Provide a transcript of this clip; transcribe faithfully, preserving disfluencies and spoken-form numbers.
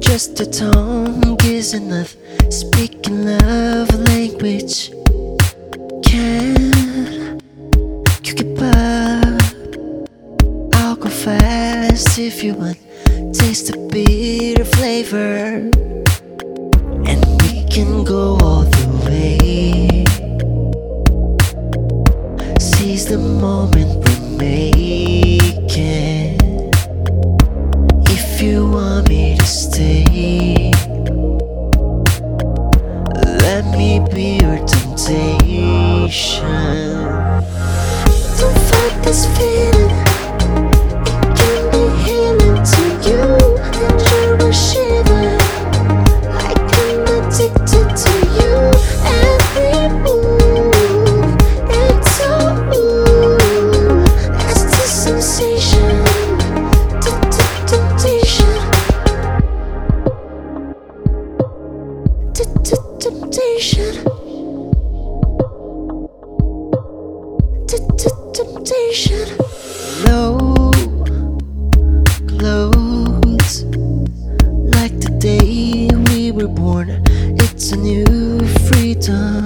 Just a tongue is enough. Speaking love language. Can you keep up? I'll go fast if you want. Taste the bitter flavor, and we can go all the way. Seize the moment we're making. If you want me to stay, let me be your temptation. Don't fight this feeling, it can be healing to you. And you're a shiver, like I'm addicted to you. Every move, it's so ooh, that's the sensation, temptation, temptation, temptation. Low clothes, like the day we were born. It's a new freedom.